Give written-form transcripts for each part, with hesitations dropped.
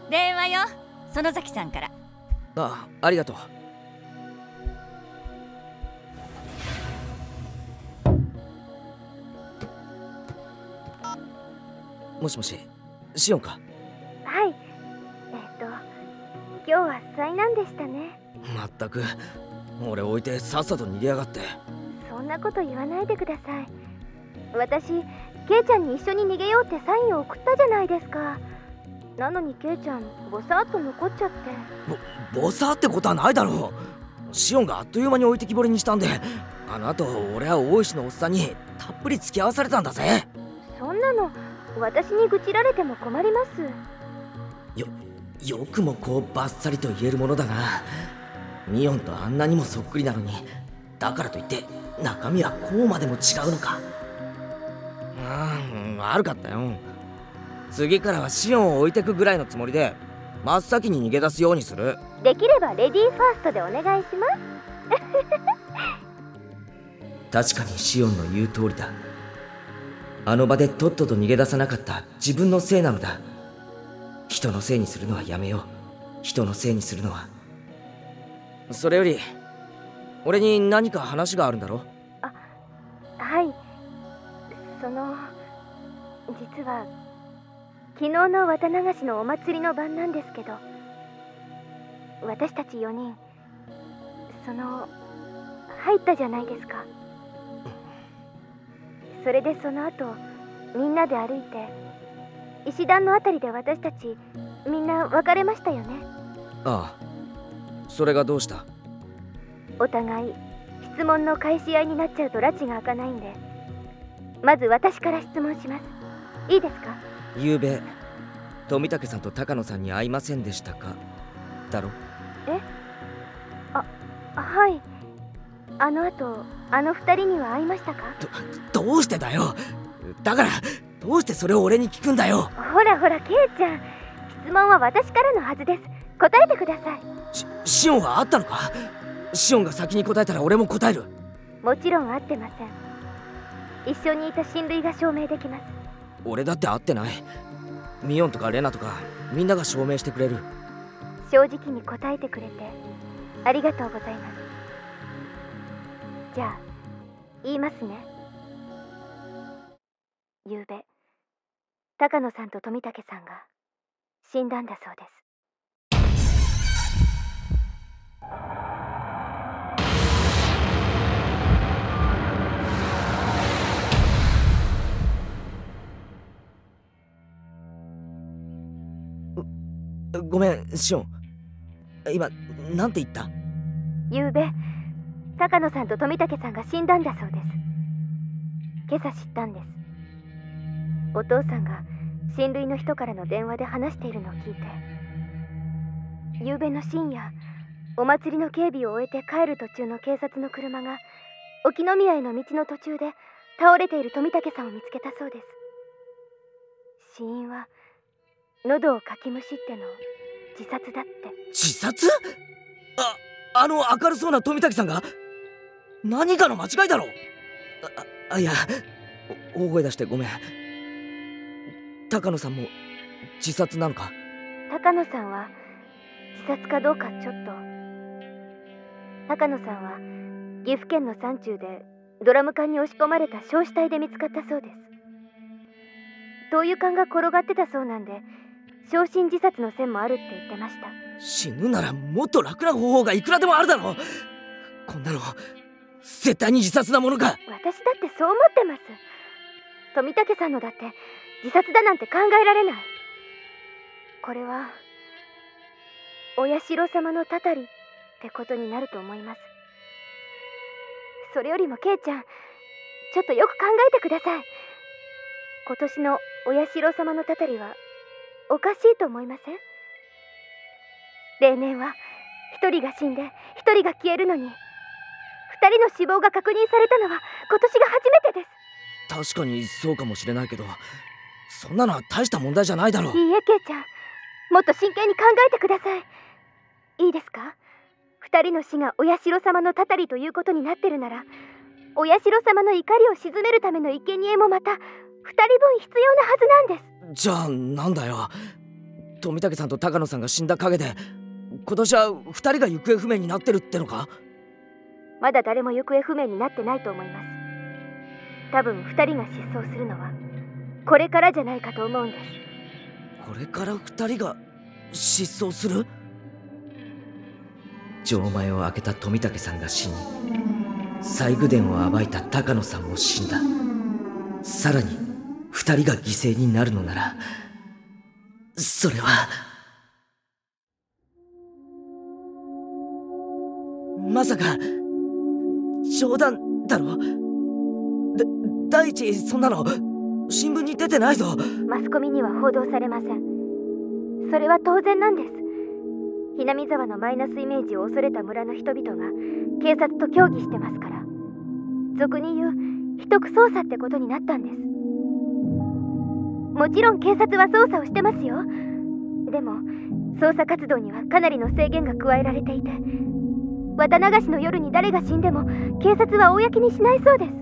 電話よ、園崎さんから。 ありがとう。もしもし、シオンか。 はい。今日は災難でしたね。 まったく、俺置いてさっさと逃げやがって。 そんなこと言わないでください。私、ケイちゃんに一緒に逃げようってサインを送ったじゃないですか。なのにケイちゃん、ボサーっと残っちゃって。 ボサーってことはないだろう。シオンがあっという間に置いてきぼりにしたんで、あの後俺は大石のおっさんにたっぷり付き合わされたんだぜ。 そんなの私に愚痴られても困ります。 よくもこうバッサリと言えるものだな。ミオンとあんなにもそっくりなのに、だからといって中身はこうまでも違うのか。悪かったよ。次からはシオンを置いてくぐらいのつもりで真っ先に逃げ出すようにする。 できればレディーファーストでお願いします確かにシオンの言う通りだ。あの場でとっとと逃げ出さなかった自分のせいなのだ。人のせいにするのはやめよう。人のせいにするのは。それより俺に何か話があるんだろ。 はい。実は昨日の綿流しのお祭りの晩なんですけど、私たち4人入ったじゃないですか。それでその後みんなで歩いて石段のあたりで私たちみんな別れましたよね。 ああ、それがどうした？ お互い質問の返し合いになっちゃうと拉致が開かないんで、まず私から質問します。いいですか？ ゆうべ富武さんと高野さんに会いませんでしたか？だろ？ はい。あの後あの二人には会いましたか？ どうしてだよ。だからどうしてそれを俺に聞くんだよ。 ほらケイちゃん、質問は私からのはずです。答えてください。 シオンは会ったのか？シオンが先に答えたら俺も答える。 もちろん会ってません。一緒にいた親類が証明できます。 俺だって会ってない。ミオンとかレナとかみんなが証明してくれる。 正直に答えてくれてありがとうございます。じゃあ言いますね。ゆうべ高野さんと富武さんが死んだんだそうです。 ごめんシオン、今なんて言った？ ゆうべ高野さんと富武さんが死んだんだそうです。今朝知ったんです。お父さんが親類の人からの電話で話しているのを聞いて、ゆうべの深夜お祭りの警備を終えて帰る途中の警察の車が沖宮への道の途中で倒れている富武さんを見つけたそうです。死因は喉をかきむしっての自殺だって。 自殺？あの明るそうな富武さんが？何かの間違いだろ。いや、大声出してごめん。高野さんも自殺なのか？ 高野さんは自殺かどうかちょっと。高野さんは岐阜県の山中でドラム缶に押し込まれた焼死体で見つかったそうです。灯油缶が転がってたそうなんで、焼身自殺の線もあるって言ってました。 死ぬならもっと楽な方法がいくらでもあるだろう。こんなの絶対に自殺なものか。 私だってそう思ってます。富武さんのだって自殺だなんて考えられない。これはお社様のたたりってことになると思います。それよりもケイちゃん、ちょっとよく考えてください。今年のお社様のたたりはおかしいと思いません？例年は一人が死んで一人が消えるのに、二人の死亡が確認されたのは今年が初めてです。 確かにそうかもしれないけど、そんなのは大した問題じゃないだろう。 いいえケイちゃん、もっと真剣に考えてください。いいですか？二人の死がお社様のたたりということになってるなら、お社様の怒りを鎮めるための生贄もまた二人分必要なはずなんです。 じゃあなんだよ。 富武さんと高野さんが死んだ陰で今年は2人が行方不明になってるってのか？ まだ誰も行方不明になってないと思います。多分2人が失踪するのはこれからじゃないかと思うんです。 これから2人が失踪する？錠前を開けた富武さんが死に、西宮殿を暴いた高野さんも死んだ。さらに2人が犠牲になるのなら、それはまさか冗談だろ？第一、そんなの新聞に出てないぞ。 マスコミには報道されません。それは当然なんです。ひなみ沢のマイナスイメージを恐れた村の人々が警察と協議してますから、俗に言う秘匿捜査ってことになったんです。もちろん警察は捜査をしてますよ。でも捜査活動にはかなりの制限が加えられていて、綿流しの夜に誰が死んでも警察は公にしないそうです。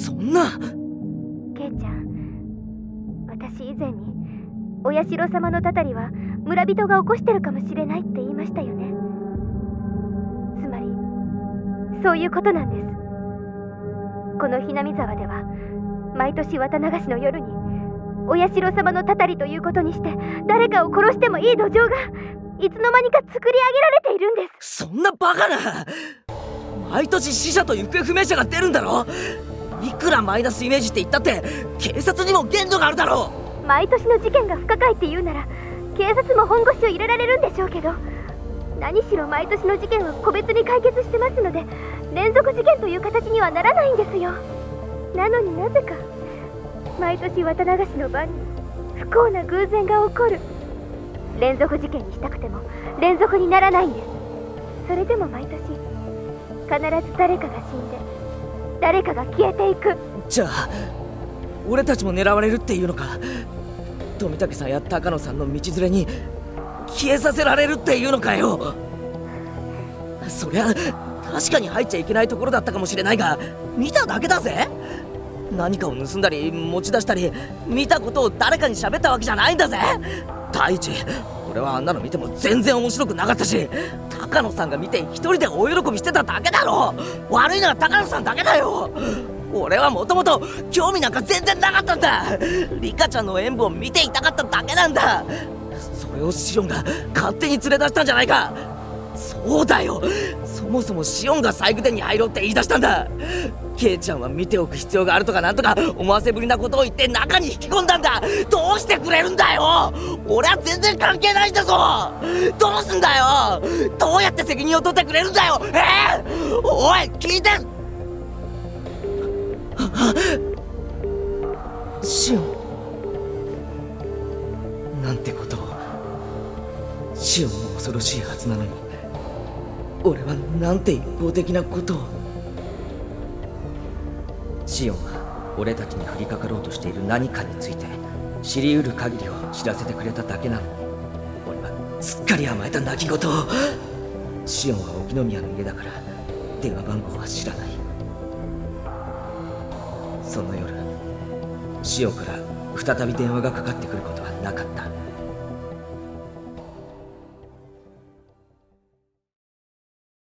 そんな。 ケイちゃん、私以前にお社様のたたりは村人が起こしてるかもしれないって言いましたよね。つまりそういうことなんです。このひなみ沢では毎年綿流しの夜にお社様のたたりということにして、誰かを殺してもいい土壌がいつの間にか作り上げられているんです。 そんなバカな。毎年死者と行方不明者が出るんだろ？いくらマイナスイメージって言ったって警察にも限度があるだろう。 毎年の事件が不可解って言うなら警察も本腰を入れられるんでしょうけど、何しろ毎年の事件は個別に解決してますので、連続事件という形にはならないんですよ。なのになぜか毎年綿流しの晩に不幸な偶然が起こる。連続事件にしたくても連続にならないんです。それでも毎年必ず誰かが死んで誰かが消えていく。 じゃあ俺たちも狙われるっていうのか？富武さんや高野さんの道連れに消えさせられるっていうのかよ。そりゃ確かに入っちゃいけないところだったかもしれないが、見ただけだぜ。何かを盗んだり持ち出したり、見たことを誰かに喋ったわけじゃないんだぜ。第一、俺はあんなの見ても全然面白くなかったし、高野さんが見て一人で大喜びしてただけだろ。悪いのは高野さんだけだよ。俺はもともと興味なんか全然なかったんだ。リカちゃんの演舞を見ていたかっただけなんだ。それをシオンが勝手に連れ出したんじゃないか。そうだよ、そもそもシオンが西宮殿に入ろうって言い出したんだ。ケイちゃんは見ておく必要があるとかなんとか思わせぶりなことを言って中に引き込んだんだ。どうしてくれるんだよ。俺は全然関係ないんだぞ。どうすんだよ。どうやって責任を取ってくれるんだよ。おい聞いて。シオン、なんてことを。シオンも恐ろしいはずなのに、俺はなんて一方的なことを。シオンは俺たちに降りかかろうとしている何かについて知り得る限りを知らせてくれただけなのに、俺はすっかり甘えた泣き言を。シオンは沖宮の家だから電話番号は知らない。その夜、シオンから再び電話がかかってくることはなかった。